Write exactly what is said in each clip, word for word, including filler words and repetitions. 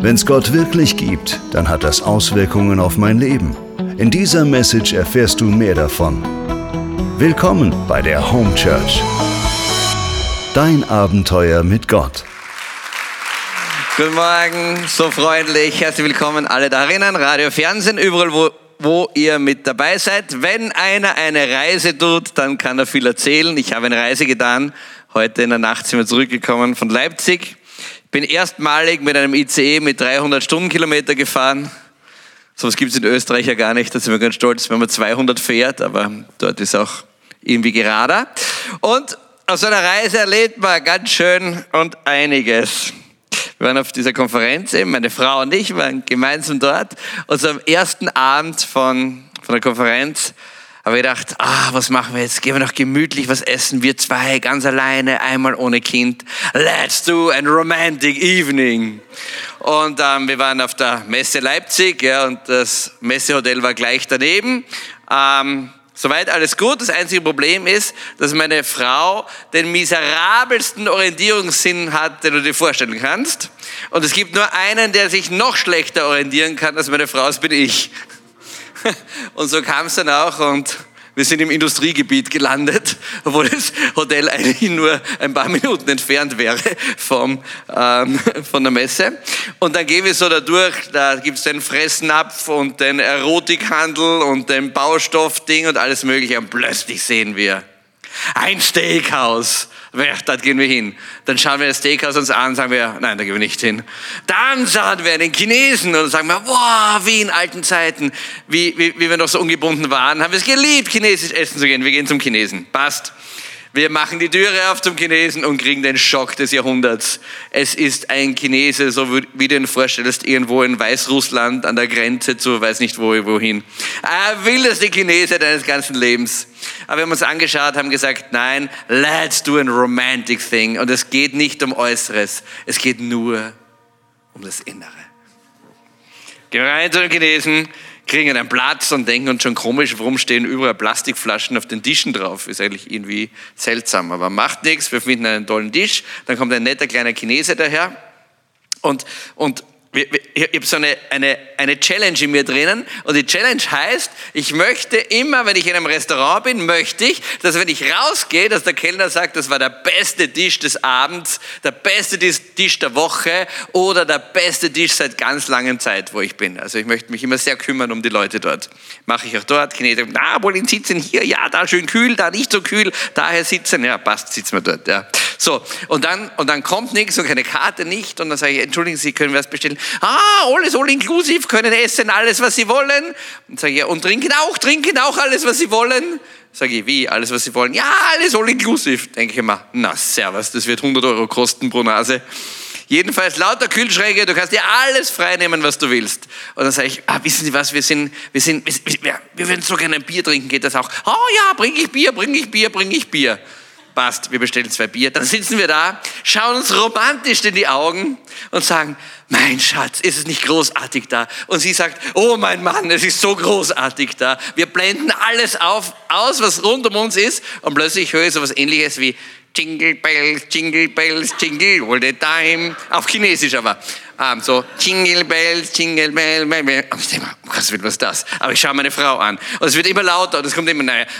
Wenn es Gott wirklich gibt, dann hat das Auswirkungen auf mein Leben. In dieser Message erfährst du mehr davon. Willkommen bei der Home Church. Dein Abenteuer mit Gott. Guten Morgen, so freundlich. Herzlich willkommen alle darinnen, Radio, Fernsehen, überall, wo, wo ihr mit dabei seid. Wenn einer eine Reise tut, dann kann er viel erzählen. Ich habe eine Reise getan. Heute in der Nacht sind wir zurückgekommen von Leipzig. Ich bin erstmalig mit einem I C E mit dreihundert Stundenkilometer gefahren. So was gibt es in Österreich ja gar nicht. Da sind wir ganz stolz, wenn man zweihundert fährt, aber dort ist auch irgendwie gerader. Und aus einer Reise erlebt man ganz schön und einiges. Wir waren auf dieser Konferenz eben, meine Frau und ich waren gemeinsam dort. Und so am ersten Abend von, von der Konferenz habe ich gedacht, ah, was machen wir jetzt? Gehen wir noch gemütlich was essen, wir zwei, ganz alleine, einmal ohne Kind. Let's do a romantic evening. Und ähm, wir waren auf der Messe Leipzig, ja, und das Messehotel war gleich daneben. Ähm, Soweit alles gut. Das einzige Problem ist, dass meine Frau den miserabelsten Orientierungssinn hat, den du dir vorstellen kannst. Und es gibt nur einen, der sich noch schlechter orientieren kann als meine Frau, das bin ich. Und so kam es dann auch und wir sind im Industriegebiet gelandet, obwohl das Hotel eigentlich nur ein paar Minuten entfernt wäre vom, ähm, von der Messe. Und dann gehen wir so da durch, da gibt es den Fressnapf und den Erotikhandel und den Baustoffding und alles mögliche. Und plötzlich sehen wir ein Steakhouse. Da gehen wir hin. Dann schauen wir das Steakhouse uns an und sagen wir, nein, da gehen wir nicht hin. Dann schauen wir einen Chinesen und sagen wir, wow, wie in alten Zeiten, wie, wie, wie wir noch so ungebunden waren, haben wir es geliebt, chinesisch essen zu gehen. Wir gehen zum Chinesen. Passt. Wir machen die Türe auf zum Chinesen und kriegen den Schock des Jahrhunderts. Es ist ein Chinese, so wie du ihn vorstellst, irgendwo in Weißrussland an der Grenze zu, weiß nicht wo, wohin. Er wildeste Chinese deines ganzen Lebens. Aber wir haben uns angeschaut, haben gesagt, nein, let's do a romantic thing. Und es geht nicht um Äußeres, es geht nur um das Innere. Gehen wir rein zu den Chinesen, kriegen einen Platz und denken uns schon komisch, warum stehen überall Plastikflaschen auf den Tischen drauf. Ist eigentlich irgendwie seltsam, aber macht nichts. Wir finden einen tollen Tisch, dann kommt ein netter kleiner Chinese daher und, und ich habe so eine, eine, eine Challenge in mir drinnen und die Challenge heißt, ich möchte immer, wenn ich in einem Restaurant bin, möchte ich, dass wenn ich rausgehe, dass der Kellner sagt, das war der beste Tisch des Abends, der beste Tisch der Woche oder der beste Tisch seit ganz langer Zeit, wo ich bin. Also ich möchte mich immer sehr kümmern um die Leute dort. Mache ich auch dort. Chinesen, na, wollen sitzen hier? Ja, da schön kühl, da nicht so kühl, daher sitzen. Ja, passt, sitzen wir dort. Ja. So, und dann, und dann kommt nichts und keine Karte nicht und dann sage ich, entschuldigen Sie, können wir was bestellen? Ah, alles all inklusiv, können essen alles, was Sie wollen. Und sage ich, ja, und trinken auch, trinken auch alles, was Sie wollen. Sage ich, wie, alles, was Sie wollen? Ja, alles all inklusiv. Denke ich immer, na, servus, das wird hundert Euro kosten pro Nase. Jedenfalls lauter Kühlschränke, du kannst dir alles frei nehmen, was du willst. Und dann sage ich, ah, wissen Sie was, wir sind, wir sind, wir, wir würden so gerne ein Bier trinken, geht das auch? Oh ja, bring ich Bier, bring ich Bier, bring ich Bier. Passt, wir bestellen zwei Bier. Dann sitzen wir da, schauen uns romantisch in die Augen und sagen, mein Schatz, ist es nicht großartig da? Und sie sagt, oh mein Mann, es ist so großartig da. Wir blenden alles auf, aus, was rund um uns ist. Und plötzlich höre ich so etwas Ähnliches wie Jingle Bells, Jingle Bells, Jingle all the time. Auf Chinesisch aber. Um, so Jingle Bells, Jingle Bells, Bells. Und ich denke mal, was wird was das? Aber ich schaue meine Frau an. Und es wird immer lauter und es kommt immer näher.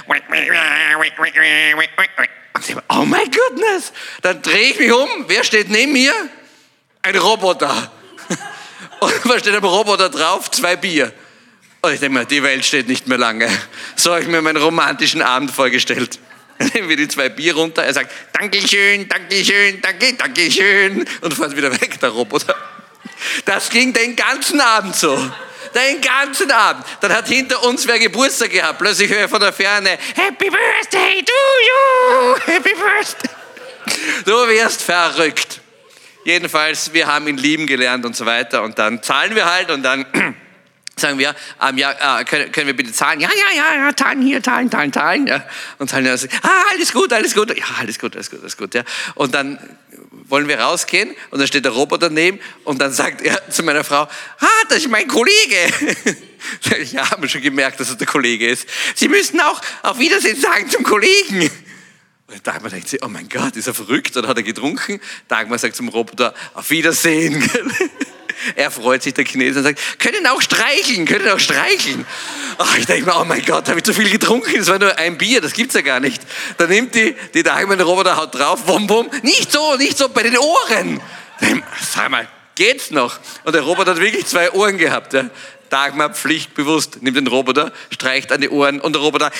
Und ich denke, oh my goodness. Dann drehe ich mich um. Wer steht neben mir? Ein Roboter. Und was steht am Roboter drauf? Zwei Bier. Und ich denke mir, die Welt steht nicht mehr lange. So habe ich mir meinen romantischen Abend vorgestellt. Dann nehmen wir die zwei Bier runter. Er sagt, Dankeschön, Dankeschön, danke, Dankeschön. Und fährt wieder weg, der Roboter. Das ging den ganzen Abend so. Den ganzen Abend. Dann hat hinter uns wer Geburtstag gehabt. Plötzlich höre ich von der Ferne, Happy Birthday to you, Happy Birthday. Du wirst verrückt. Jedenfalls, wir haben ihn lieben gelernt und so weiter. Und dann zahlen wir halt und dann sagen wir, ähm, ja, äh, können, können wir bitte zahlen? Ja, ja, ja, ja, zahlen hier, zahlen, zahlen, zahlen. Ja. Und zahlen ja, ah, alles gut, alles gut. Ja, alles gut, alles gut, alles gut. Ja. Und dann wollen wir rausgehen und dann steht der Roboter daneben und dann sagt er zu meiner Frau, ah, das ist mein Kollege. Ja, haben wir schon gemerkt, dass es der Kollege ist. Sie müssen auch auf Wiedersehen sagen zum Kollegen. Und Dagmar denkt sich, oh mein Gott, ist er verrückt oder hat er getrunken? Dagmar sagt zum Roboter, auf Wiedersehen. Er freut sich, der Chinese, und sagt, können auch streicheln, können auch streicheln. Ach, ich denke mir, oh mein Gott, habe ich zu viel getrunken? Das war nur ein Bier, das gibt's ja gar nicht. Dann nimmt die, die Dame den Roboter, haut drauf, wum, wum. Nicht so, nicht so, bei den Ohren. Sag mal, geht's noch? Und der Roboter hat wirklich zwei Ohren gehabt. Ja. Dagmar pflichtbewusst nimmt den Roboter, streicht an die Ohren und der Roboter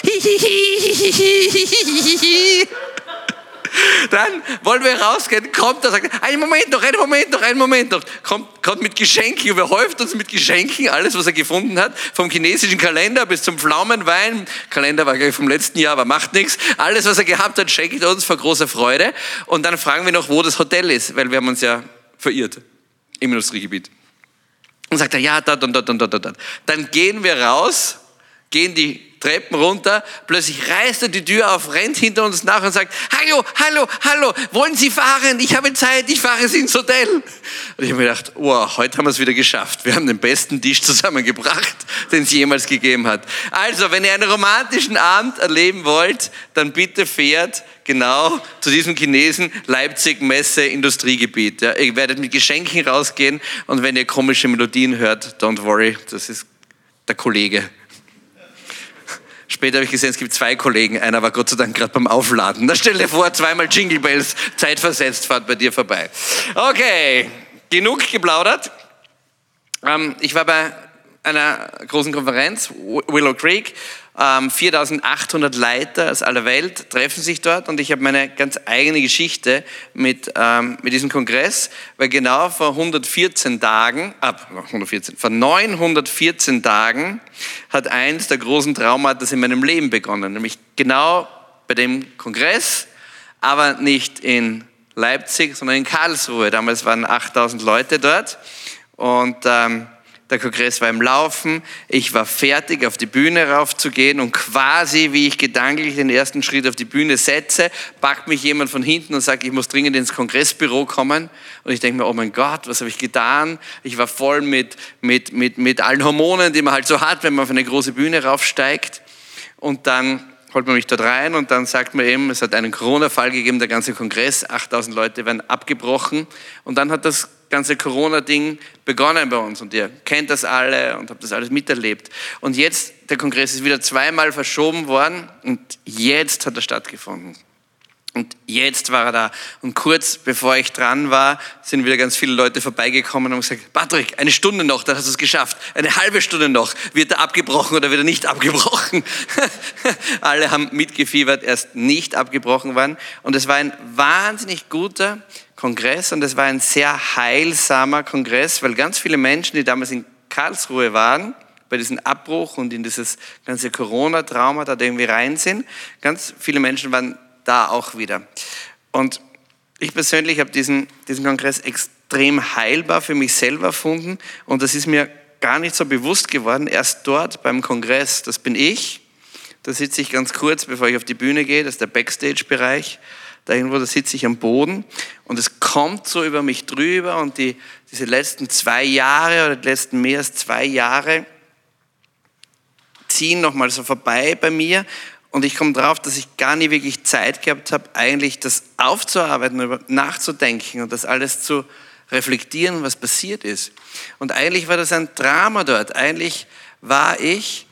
dann wollen wir rausgehen, kommt er, sagt, einen Moment noch, einen Moment noch, einen Moment noch. Kommt, kommt mit Geschenken, überhäuft uns mit Geschenken, alles, was er gefunden hat, vom chinesischen Kalender bis zum Pflaumenwein. Kalender war gleich vom letzten Jahr, aber macht nichts. Alles, was er gehabt hat, schenkt er uns vor großer Freude. Und dann fragen wir noch, wo das Hotel ist, weil wir haben uns ja verirrt im Industriegebiet. Und sagt er, ja, dort und dort und dort und dort. Dann gehen wir raus, gehen die Treppen runter, plötzlich reißt er die Tür auf, rennt hinter uns nach und sagt, hallo, hallo, hallo, wollen Sie fahren? Ich habe Zeit, ich fahre Sie ins Hotel. Und ich habe mir gedacht, wow, heute haben wir es wieder geschafft. Wir haben den besten Tisch zusammengebracht, den es jemals gegeben hat. Also, wenn ihr einen romantischen Abend erleben wollt, dann bitte fährt genau zu diesem Chinesen, Leipzig, Messe, Industriegebiet. Ja, ihr werdet mit Geschenken rausgehen und wenn ihr komische Melodien hört, don't worry, das ist der Kollege. Später habe ich gesehen, es gibt zwei Kollegen. Einer war Gott sei Dank gerade beim Aufladen. Da stell dir vor, zweimal Jingle Bells, zeitversetzt, fahrt bei dir vorbei. Okay, genug geplaudert. Ähm, ich war bei einer großen Konferenz, Willow Creek. Ähm, viertausendachthundert Leiter aus aller Welt treffen sich dort und ich habe meine ganz eigene Geschichte mit, ähm, mit diesem Kongress, weil genau vor hundertvierzehn Tagen, ab hundertvierzehn, vor neunhundertvierzehn Tagen hat eins der großen Traumata in meinem Leben begonnen, nämlich genau bei dem Kongress, aber nicht in Leipzig, sondern in Karlsruhe. Damals waren achttausend Leute dort und ähm, der Kongress war im Laufen, ich war fertig, auf die Bühne raufzugehen und quasi, wie ich gedanklich den ersten Schritt auf die Bühne setze, packt mich jemand von hinten und sagt, ich muss dringend ins Kongressbüro kommen. Und ich denke mir, oh mein Gott, was habe ich getan? Ich war voll mit, mit, mit, mit allen Hormonen, die man halt so hat, wenn man auf eine große Bühne raufsteigt. Und dann holt man mich dort rein und dann sagt man eben, es hat einen Corona-Fall gegeben, der ganze Kongress, achttausend Leute werden abgebrochen. Und dann hat das ganze Corona-Ding begonnen bei uns und ihr kennt das alle und habt das alles miterlebt. Und jetzt, der Kongress ist wieder zweimal verschoben worden und jetzt hat er stattgefunden. Und jetzt war er da. Und kurz bevor ich dran war, sind wieder ganz viele Leute vorbeigekommen und haben gesagt, Patrick, eine Stunde noch, dann hast du es geschafft. Eine halbe Stunde noch. Wird er abgebrochen oder wird er nicht abgebrochen? Alle haben mitgefiebert, er ist nicht abgebrochen worden. Und es war ein wahnsinnig guter Kongress und es war ein sehr heilsamer Kongress, weil ganz viele Menschen, die damals in Karlsruhe waren, bei diesem Abbruch und in dieses ganze Corona-Trauma da irgendwie rein sind, ganz viele Menschen waren da auch wieder. Und ich persönlich habe diesen, diesen Kongress extrem heilbar für mich selber erfunden und das ist mir gar nicht so bewusst geworden, erst dort beim Kongress, das bin ich, da sitze ich ganz kurz, bevor ich auf die Bühne gehe, das ist der Backstage-Bereich, da irgendwo, da sitze ich am Boden und es kommt so über mich drüber und die, diese letzten zwei Jahre oder die letzten mehr als zwei Jahre ziehen nochmal so vorbei bei mir und ich komme drauf, dass ich gar nie wirklich Zeit gehabt habe, eigentlich das aufzuarbeiten, nachzudenken und das alles zu reflektieren, was passiert ist. Und eigentlich war das ein Drama dort. Eigentlich war ich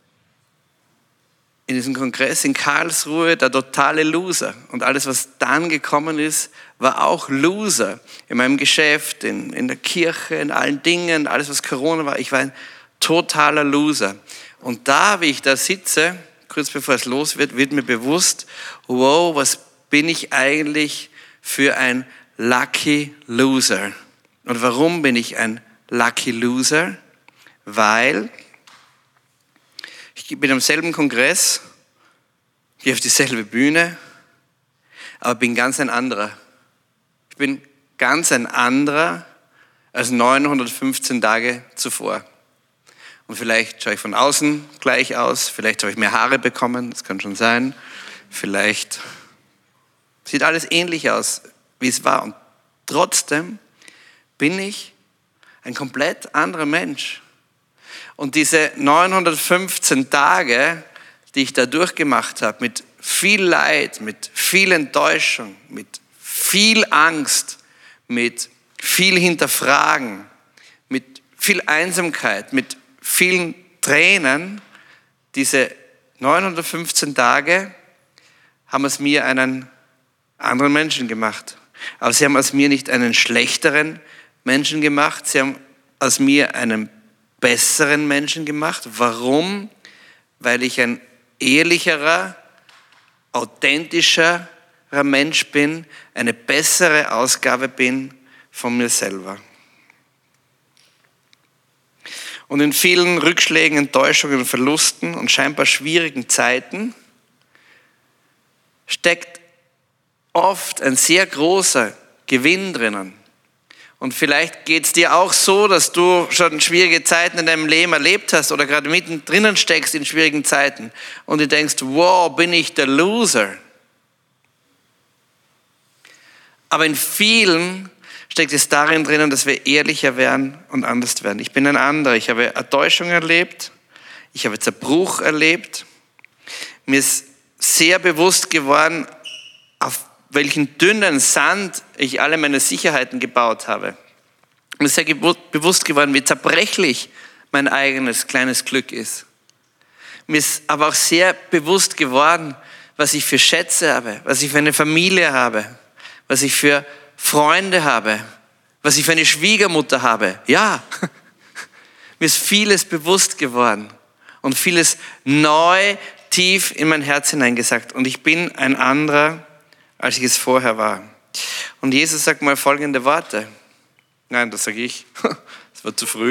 in diesem Kongress in Karlsruhe der totale Loser. Und alles, was dann gekommen ist, war auch Loser. In meinem Geschäft, in, in der Kirche, in allen Dingen, alles, was Corona war. Ich war ein totaler Loser. Und da, wie ich da sitze, kurz bevor es los wird, wird mir bewusst, wow, was bin ich eigentlich für ein Lucky Loser? Und warum bin ich ein Lucky Loser? Weil ich bin am selben Kongress, gehe auf dieselbe Bühne, aber bin ganz ein anderer. Ich bin ganz ein anderer als neunhundertfünfzehn Tage zuvor. Und vielleicht schaue ich von außen gleich aus, vielleicht habe ich mehr Haare bekommen, das kann schon sein. Vielleicht sieht alles ähnlich aus, wie es war. Und trotzdem bin ich ein komplett anderer Mensch. Und diese neunhundertfünfzehn Tage, die ich da durchgemacht habe, mit viel Leid, mit viel Enttäuschung, mit viel Angst, mit viel Hinterfragen, mit viel Einsamkeit, mit vielen Tränen, diese neunhundertfünfzehn Tage haben aus mir einen anderen Menschen gemacht. Aber sie haben aus mir nicht einen schlechteren Menschen gemacht, sie haben aus mir einen besseren Menschen gemacht. Warum? Weil ich ein ehrlicherer, authentischerer Mensch bin, eine bessere Ausgabe bin von mir selber. Und in vielen Rückschlägen, Enttäuschungen, Verlusten und scheinbar schwierigen Zeiten steckt oft ein sehr großer Gewinn drinnen. Und vielleicht geht es dir auch so, dass du schon schwierige Zeiten in deinem Leben erlebt hast oder gerade mittendrin steckst in schwierigen Zeiten und du denkst, wow, bin ich der Loser. Aber in vielen steckt es darin drinnen, dass wir ehrlicher werden und anders werden. Ich bin ein anderer. Ich habe Enttäuschung erlebt. Ich habe Zerbruch erlebt. Mir ist sehr bewusst geworden, auf welchen dünnen Sand ich alle meine Sicherheiten gebaut habe. Mir ist sehr bewusst geworden, wie zerbrechlich mein eigenes kleines Glück ist. Mir ist aber auch sehr bewusst geworden, was ich für Schätze habe, was ich für eine Familie habe, was ich für Freunde habe, was ich für eine Schwiegermutter habe. Ja, mir ist vieles bewusst geworden und vieles neu tief in mein Herz hineingesagt. Und ich bin ein anderer, als ich es vorher war. Und Jesus sagt mal folgende Worte. Nein, das sage ich. Das war zu früh.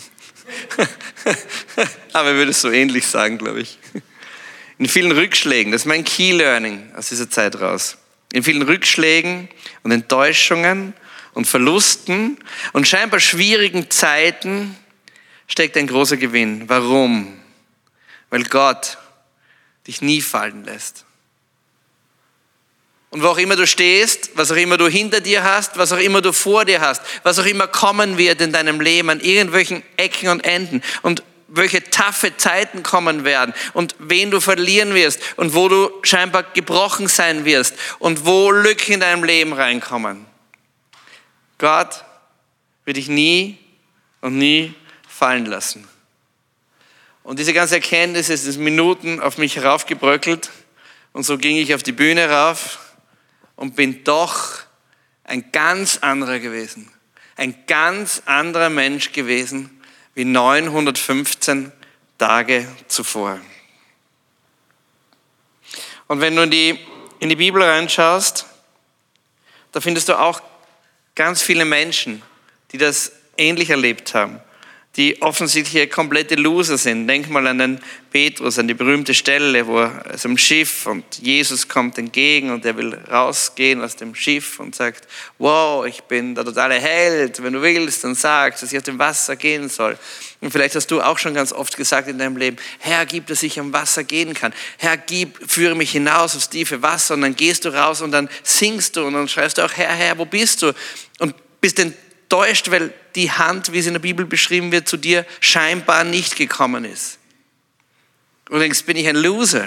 Aber er würde es so ähnlich sagen, glaube ich. In vielen Rückschlägen, das ist mein Key Learning aus dieser Zeit raus. In vielen Rückschlägen und Enttäuschungen und Verlusten und scheinbar schwierigen Zeiten steckt ein großer Gewinn. Warum? Weil Gott dich nie fallen lässt. Und wo auch immer du stehst, was auch immer du hinter dir hast, was auch immer du vor dir hast, was auch immer kommen wird in deinem Leben an irgendwelchen Ecken und Enden und welche taffe Zeiten kommen werden und wen du verlieren wirst und wo du scheinbar gebrochen sein wirst und wo Lücken in deinem Leben reinkommen. Gott wird dich nie und nie fallen lassen. Und diese ganze Erkenntnis ist in Minuten auf mich heraufgebröckelt und so ging ich auf die Bühne rauf und bin doch ein ganz anderer gewesen. Ein ganz anderer Mensch gewesen wie neunhundertfünfzehn Tage zuvor. Und wenn du in die, in die Bibel reinschaust, da findest du auch ganz viele Menschen, die das ähnlich erlebt haben, die offensichtlich komplette Loser sind. Denk mal an den Petrus, an die berühmte Stelle, wo er ist am Schiff und Jesus kommt entgegen und er will rausgehen aus dem Schiff und sagt, wow, ich bin der totale Held, wenn du willst, dann sagst, dass ich auf dem Wasser gehen soll. Und vielleicht hast du auch schon ganz oft gesagt in deinem Leben, Herr, gib, dass ich am Wasser gehen kann. Herr, gib, führe mich hinaus aufs tiefe Wasser und dann gehst du raus und dann singst du und dann schreist du auch, Herr, Herr, wo bist du? Und bist enttäuscht, weil die Hand, wie es in der Bibel beschrieben wird, zu dir scheinbar nicht gekommen ist. Und du denkst, bin ich ein Loser?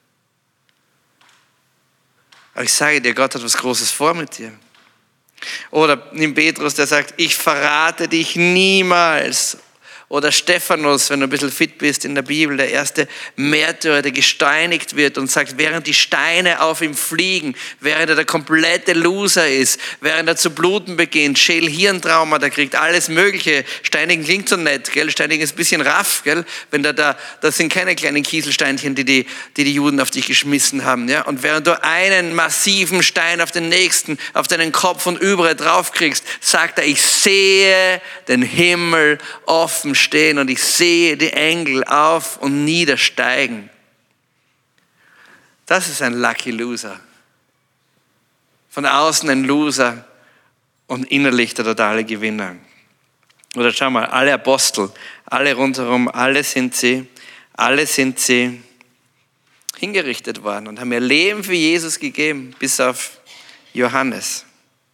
Aber ich sage dir, Gott hat was Großes vor mit dir. Oder nimm Petrus, der sagt, ich verrate dich niemals. Oder Stephanus, wenn du ein bisschen fit bist in der Bibel, der erste Märtyrer, der gesteinigt wird und sagt, während die Steine auf ihm fliegen, während er der komplette Loser ist, während er zu bluten beginnt, Schädel-Hirntrauma, der kriegt alles Mögliche. Steinigen klingt so nett, gell? Steinigen ist ein bisschen raff, gell? Wenn da, da, das sind keine kleinen Kieselsteinchen, die die, die die Juden auf dich geschmissen haben, ja? Und während du einen massiven Stein auf den nächsten, auf deinen Kopf und überall drauf kriegst, sagt er, ich sehe den Himmel offen stehen und ich sehe die Engel auf und niedersteigen. Das ist ein Lucky Loser. Von außen ein Loser und innerlich der totale Gewinner. Oder schau mal, alle Apostel, alle rundherum, alle sind sie, alle sind sie hingerichtet worden und haben ihr Leben für Jesus gegeben, bis auf Johannes.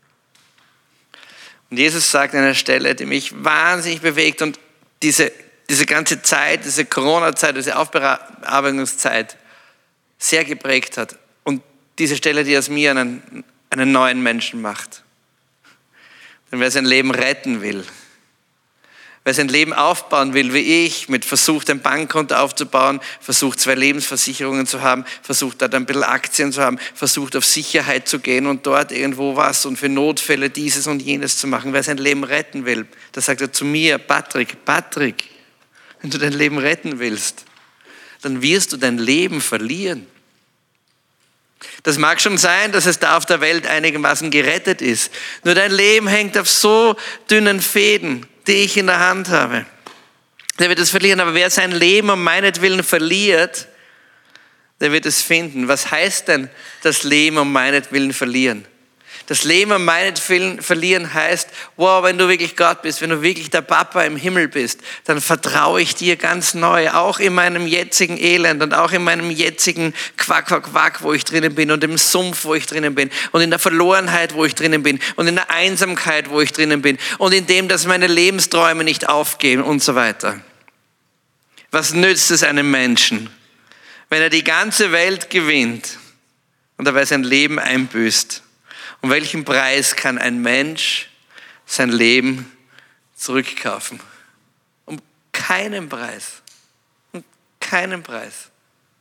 Und Jesus sagt an einer Stelle, die mich wahnsinnig bewegt und diese, diese ganze Zeit, diese Corona-Zeit, diese Aufbearbeitungszeit sehr geprägt hat. Und diese Stelle, die aus mir einen, einen neuen Menschen macht. Denn wer sein Leben retten will, Wer sein Leben aufbauen will, wie ich, mit versucht, ein Bankkonto aufzubauen, versucht, zwei Lebensversicherungen zu haben, versucht, dort ein bisschen Aktien zu haben, versucht, auf Sicherheit zu gehen und dort irgendwo was und für Notfälle dieses und jenes zu machen. Wer sein Leben retten will, da sagt er zu mir, Patrick, Patrick, wenn du dein Leben retten willst, dann wirst du dein Leben verlieren. Das mag schon sein, dass es da auf der Welt einigermaßen gerettet ist. Nur dein Leben hängt auf so dünnen Fäden, die ich in der Hand habe. Der wird es verlieren, aber wer sein Leben um meinetwillen verliert, der wird es finden. Was heißt denn das Leben um meinetwillen verlieren? Das Leben um meinetwillen verlieren heißt, wow, wenn du wirklich Gott bist, wenn du wirklich der Papa im Himmel bist, dann vertraue ich dir ganz neu, auch in meinem jetzigen Elend und auch in meinem jetzigen Quack, Quack, Quack, wo ich drinnen bin und im Sumpf, wo ich drinnen bin und in der Verlorenheit, wo ich drinnen bin und in der Einsamkeit, wo ich drinnen bin und in dem, dass meine Lebensträume nicht aufgehen und so weiter. Was nützt es einem Menschen, wenn er die ganze Welt gewinnt und dabei sein Leben einbüßt? Um welchen Preis kann ein Mensch sein Leben zurückkaufen? Um keinen Preis. Um keinen Preis.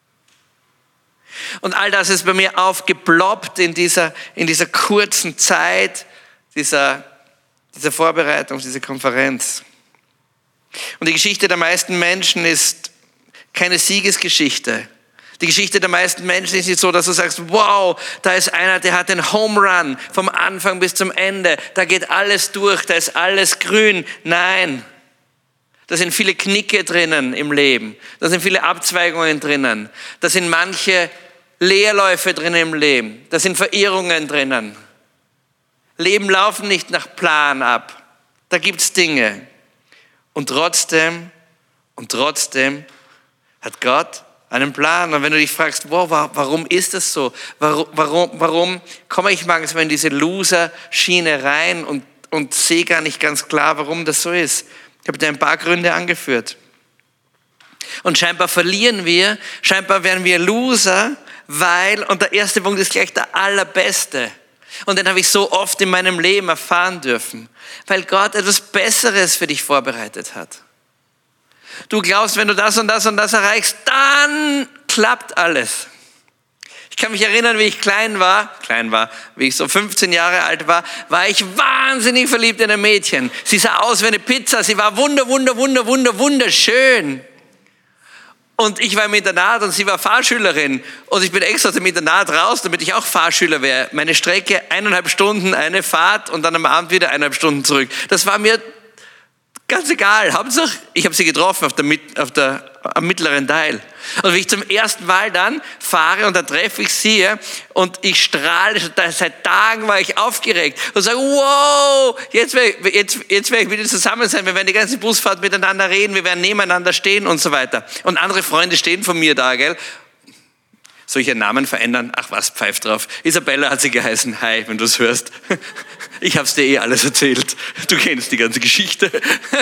Und all das ist bei mir aufgeploppt in dieser, in dieser kurzen Zeit, dieser, dieser Vorbereitung auf diese Konferenz. Und die Geschichte der meisten Menschen ist keine Siegesgeschichte. Die Geschichte der meisten Menschen ist nicht so, dass du sagst, wow, da ist einer, der hat den Home Run vom Anfang bis zum Ende. Da geht alles durch, da ist alles grün. Nein, da sind viele Knicke drinnen im Leben. Da sind viele Abzweigungen drinnen. Da sind manche Leerläufe drinnen im Leben. Da sind Verirrungen drinnen. Leben laufen nicht nach Plan ab. Da gibt's Dinge. Und trotzdem, und trotzdem hat Gott einen Plan. Und wenn du dich fragst, wow, warum ist das so? Warum, warum, warum komme ich manchmal in diese Loser-Schiene rein und, und sehe gar nicht ganz klar, warum das so ist? Ich habe dir ein paar Gründe angeführt. Und scheinbar verlieren wir, scheinbar werden wir Loser, weil, und der erste Punkt ist gleich der allerbeste. Und den habe ich so oft in meinem Leben erfahren dürfen, weil Gott etwas Besseres für dich vorbereitet hat. Du glaubst, wenn du das und das und das erreichst, dann klappt alles. Ich kann mich erinnern, wie ich klein war, klein war, wie ich so fünfzehn Jahre alt war, war ich wahnsinnig verliebt in ein Mädchen. Sie sah aus wie eine Pizza, sie war wunder, wunder, wunder, wunder, wunderschön. Und ich war im Internat und sie war Fahrschülerin. Und ich bin extra aus dem Internat raus, damit ich auch Fahrschüler wäre. Meine Strecke, eineinhalb Stunden, eine Fahrt und dann am Abend wieder eineinhalb Stunden zurück. Das war mir ganz egal, Hauptsache, ich habe sie getroffen auf der, auf der, am mittleren Teil. Und wie ich zum ersten Mal dann fahre und da treffe ich sie und ich strahle, seit Tagen war ich aufgeregt und sage, wow, jetzt werde jetzt, jetzt werd ich mit ihr zusammen sein, wir werden die ganze Busfahrt miteinander reden, wir werden nebeneinander stehen und so weiter. Und andere Freunde stehen von mir da, gell? Soll ich ihren Namen verändern? Ach was, pfeift drauf. Isabella hat sie geheißen. Hi, wenn du es hörst. Ich hab's dir eh alles erzählt. Du kennst die ganze Geschichte.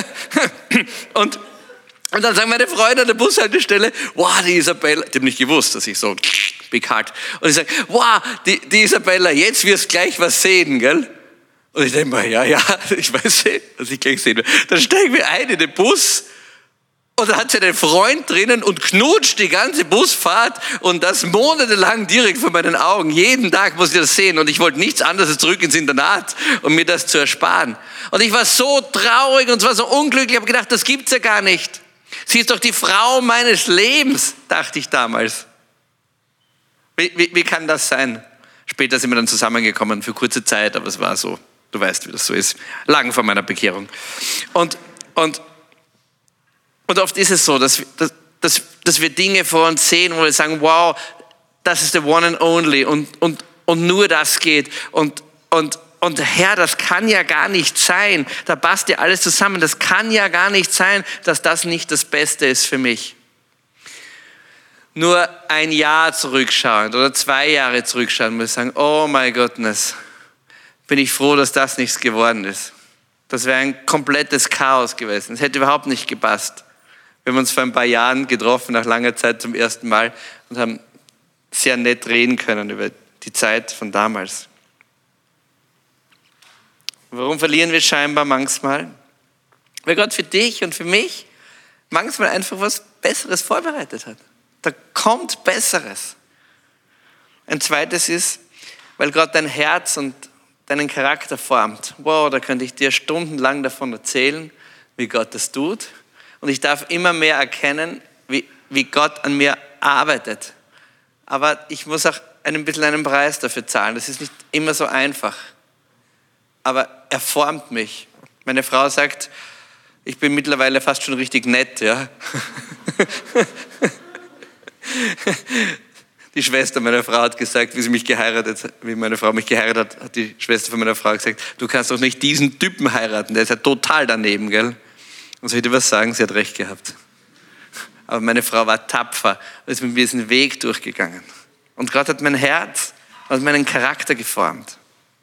Und, und dann sagen meine Freunde an der Bushaltestelle, wow, die Isabella, die haben nicht gewusst, dass ich so big heart. Und ich sage, wow, die, die Isabella, jetzt wirst du gleich was sehen, gell? Und ich denke mir, ja, ja, ich weiß eh, dass ich gleich sehen will. Dann steigen wir ein in den Bus. Und da hat sie einen Freund drinnen und knutscht die ganze Busfahrt und das monatelang direkt vor meinen Augen. Jeden Tag muss ich das sehen und ich wollte nichts anderes als zurück ins Internat, um mir das zu ersparen. Und ich war so traurig und zwar so unglücklich, ich habe gedacht, das gibt's ja gar nicht. Sie ist doch die Frau meines Lebens, dachte ich damals. Wie, wie, wie kann das sein? Später sind wir dann zusammengekommen für kurze Zeit, aber es war so, du weißt, wie das so ist, lang vor meiner Bekehrung. Und, und Und oft ist es so, dass, dass, dass, dass wir Dinge vor uns sehen, wo wir sagen, wow, das ist the one and only und, und, und nur das geht. Und, und, und Herr, das kann ja gar nicht sein. Da passt ja alles zusammen. Das kann ja gar nicht sein, dass das nicht das Beste ist für mich. Nur ein Jahr zurückschauen oder zwei Jahre zurückschauen und wir sagen, oh my goodness, bin ich froh, dass das nichts geworden ist. Das wäre ein komplettes Chaos gewesen. Es hätte überhaupt nicht gepasst. Wir haben uns vor ein paar Jahren getroffen, nach langer Zeit zum ersten Mal und haben sehr nett reden können über die Zeit von damals. Warum verlieren wir scheinbar manchmal? Weil Gott für dich und für mich manchmal einfach was Besseres vorbereitet hat. Da kommt Besseres. Ein zweites ist, weil Gott dein Herz und deinen Charakter formt. Wow, da könnte ich dir stundenlang davon erzählen, wie Gott das tut. Und ich darf immer mehr erkennen, wie, wie Gott an mir arbeitet. Aber ich muss auch ein bisschen einen Preis dafür zahlen. Das ist nicht immer so einfach. Aber er formt mich. Meine Frau sagt, ich bin mittlerweile fast schon richtig nett. Ja? Die Schwester meiner Frau hat gesagt, wie sie mich geheiratet hat, wie meine Frau mich geheiratet hat, hat die Schwester von meiner Frau gesagt, du kannst doch nicht diesen Typen heiraten, der ist ja total daneben, gell? Und soll ich dir was sagen? Sie hat recht gehabt. Aber meine Frau war tapfer und ist mit mir diesen Weg durchgegangen. Und Gott hat mein Herz und meinen Charakter geformt.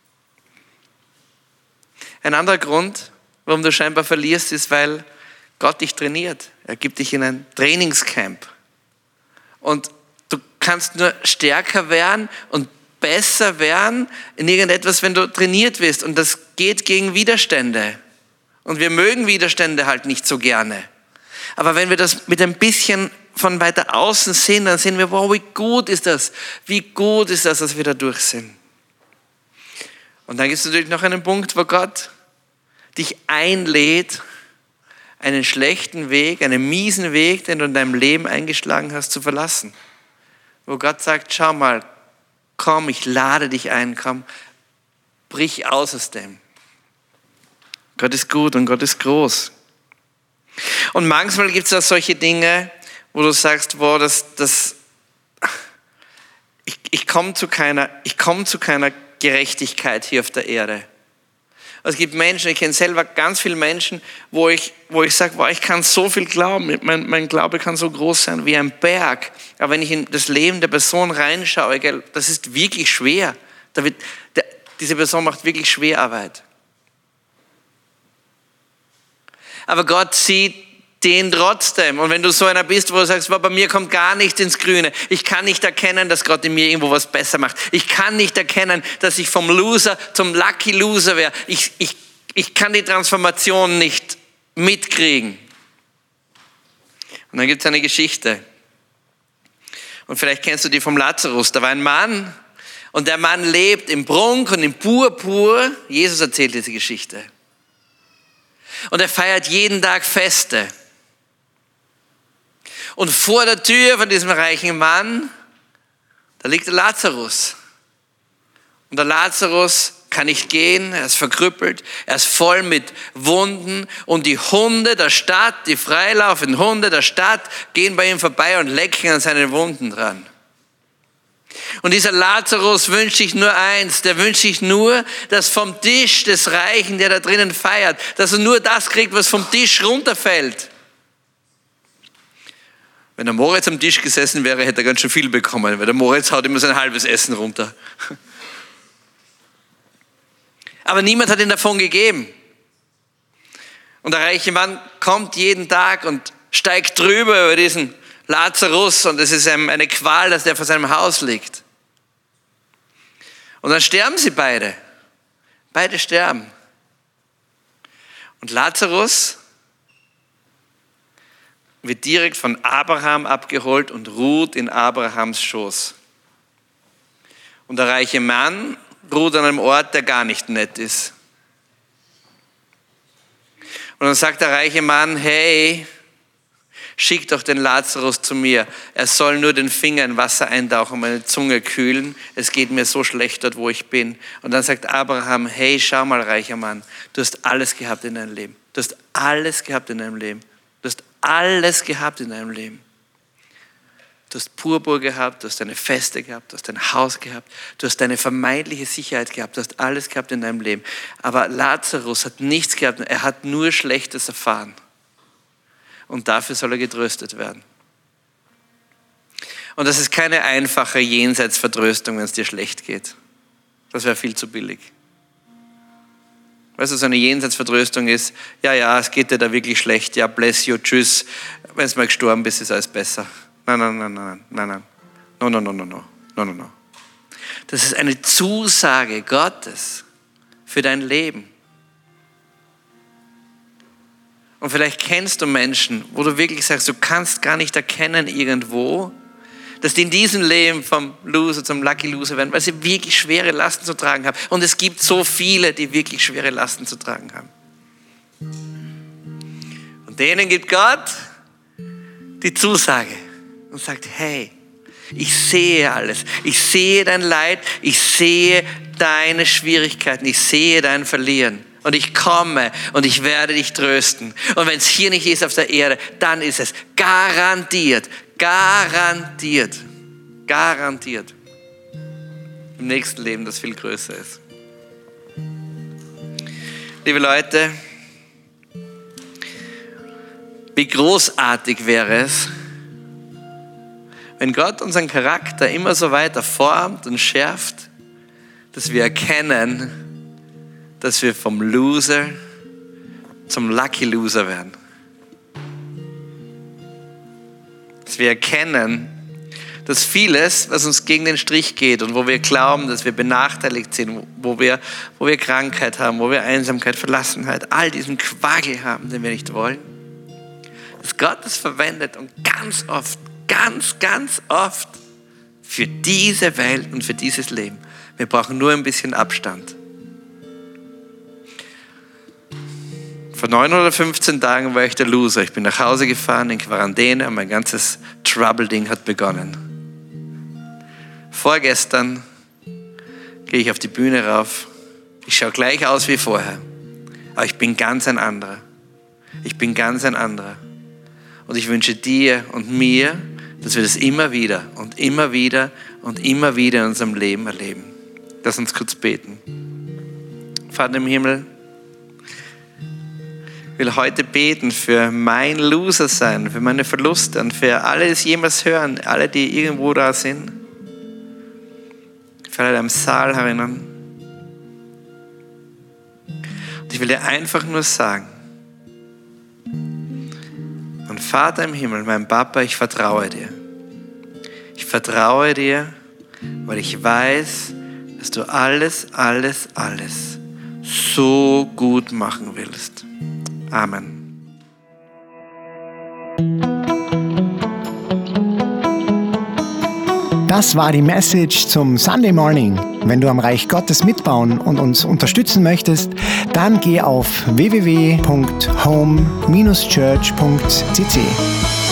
Ein anderer Grund, warum du scheinbar verlierst, ist, weil Gott dich trainiert. Er gibt dich in ein Trainingscamp. Und du kannst nur stärker werden und besser werden in irgendetwas, wenn du trainiert wirst. Und das geht gegen Widerstände. Und wir mögen Widerstände halt nicht so gerne. Aber wenn wir das mit ein bisschen von weiter außen sehen, dann sehen wir, wow, wie gut ist das? Wie gut ist das, dass wir da durch sind? Und dann gibt es natürlich noch einen Punkt, wo Gott dich einlädt, einen schlechten Weg, einen miesen Weg, den du in deinem Leben eingeschlagen hast, zu verlassen. Wo Gott sagt, schau mal, komm, ich lade dich ein, komm, brich aus aus dem. Gott ist gut und Gott ist groß. Und manchmal gibt es auch solche Dinge, wo du sagst, wow, das, das, ich, ich komme zu keiner, ich komme zu keiner Gerechtigkeit hier auf der Erde. Es gibt Menschen, ich kenne selber ganz viele Menschen, wo ich, wo ich sage, wow, ich kann so viel glauben, mein, mein Glaube kann so groß sein wie ein Berg. Aber wenn ich in das Leben der Person reinschaue, gell, das ist wirklich schwer. Da wird, der, diese Person macht wirklich Schwerarbeit. Aber Gott sieht den trotzdem. Und wenn du so einer bist, wo du sagst, bei mir kommt gar nichts ins Grüne. Ich kann nicht erkennen, dass Gott in mir irgendwo was besser macht. Ich kann nicht erkennen, dass ich vom Loser zum Lucky Loser wäre. Ich, ich, ich kann die Transformation nicht mitkriegen. Und dann gibt es eine Geschichte. Und vielleicht kennst du die vom Lazarus. Da war ein Mann und der Mann lebt im Prunk und im Purpur. Jesus erzählt diese Geschichte. Und er feiert jeden Tag Feste. Und vor der Tür von diesem reichen Mann, da liegt der Lazarus. Und der Lazarus kann nicht gehen, er ist verkrüppelt, er ist voll mit Wunden. Und die Hunde der Stadt, die freilaufenden Hunde der Stadt, gehen bei ihm vorbei und lecken an seinen Wunden dran. Und dieser Lazarus wünscht sich nur eins, der wünscht sich nur, dass vom Tisch des Reichen, der da drinnen feiert, dass er nur das kriegt, was vom Tisch runterfällt. Wenn der Moritz am Tisch gesessen wäre, hätte er ganz schön viel bekommen, weil der Moritz haut immer sein halbes Essen runter. Aber niemand hat ihn davon gegeben. Und der reiche Mann kommt jeden Tag und steigt drüber über diesen Lazarus und es ist eine Qual, dass der vor seinem Haus liegt. Und dann sterben sie beide. Beide sterben. Und Lazarus wird direkt von Abraham abgeholt und ruht in Abrahams Schoß. Und der reiche Mann ruht an einem Ort, der gar nicht nett ist. Und dann sagt der reiche Mann, hey, schick doch den Lazarus zu mir. Er soll nur den Finger in Wasser eintauchen und meine Zunge kühlen. Es geht mir so schlecht dort, wo ich bin. Und dann sagt Abraham, hey, schau mal, reicher Mann, du hast alles gehabt in deinem Leben. Du hast alles gehabt in deinem Leben. Du hast alles gehabt in deinem Leben. Du hast Purpur gehabt, du hast deine Feste gehabt, du hast dein Haus gehabt, du hast deine vermeintliche Sicherheit gehabt, du hast alles gehabt in deinem Leben. Aber Lazarus hat nichts gehabt, er hat nur Schlechtes erfahren. Und dafür soll er getröstet werden. Und das ist keine einfache Jenseitsvertröstung, wenn es dir schlecht geht. Das wäre viel zu billig. Weißt du, so eine Jenseitsvertröstung ist, ja, ja, es geht dir da wirklich schlecht, ja, bless you, tschüss. Wenn du mal gestorben bist, ist alles besser. Nein, nein, nein, nein, nein, nein. No, no, no, no, no, no, no, no. Das ist eine Zusage Gottes für dein Leben. Und vielleicht kennst du Menschen, wo du wirklich sagst, du kannst gar nicht erkennen irgendwo, dass die in diesem Leben vom Loser zum Lucky Loser werden, weil sie wirklich schwere Lasten zu tragen haben. Und es gibt so viele, die wirklich schwere Lasten zu tragen haben. Und denen gibt Gott die Zusage und sagt, hey, ich sehe alles. Ich sehe dein Leid, ich sehe deine Schwierigkeiten, ich sehe dein Verlieren. Und ich komme und ich werde dich trösten. Und wenn es hier nicht ist auf der Erde, dann ist es garantiert, garantiert, garantiert im nächsten Leben, das viel größer ist. Liebe Leute, wie großartig wäre es, wenn Gott unseren Charakter immer so weiter formt und schärft, dass wir erkennen, dass wir vom Loser zum Lucky Loser werden. Dass wir erkennen, dass vieles, was uns gegen den Strich geht und wo wir glauben, dass wir benachteiligt sind, wo wir, wo wir Krankheit haben, wo wir Einsamkeit, Verlassenheit, all diesen Quagel haben, den wir nicht wollen, dass Gott das verwendet und ganz oft, ganz, ganz oft für diese Welt und für dieses Leben. Wir brauchen nur ein bisschen Abstand. Vor neun oder fünfzehn Tagen war ich der Loser. Ich bin nach Hause gefahren in Quarantäne und mein ganzes Trouble-Ding hat begonnen. Vorgestern gehe ich auf die Bühne rauf. Ich schaue gleich aus wie vorher. Aber ich bin ganz ein anderer. Ich bin ganz ein anderer. Und ich wünsche dir und mir, dass wir das immer wieder und immer wieder und immer wieder in unserem Leben erleben. Lass uns kurz beten. Vater im Himmel, ich will heute beten für mein Loser-Sein, für meine Verluste und für alle, die es jemals hören, alle, die irgendwo da sind. Für alle, die im Saal herinnen. Und ich will dir einfach nur sagen, mein Vater im Himmel, mein Papa, ich vertraue dir. Ich vertraue dir, weil ich weiß, dass du alles, alles, alles so gut machen willst. Amen. Das war die Message zum Sunday Morning. Wenn du am Reich Gottes mitbauen und uns unterstützen möchtest, dann geh auf w w w punkt home Bindestrich church punkt c c.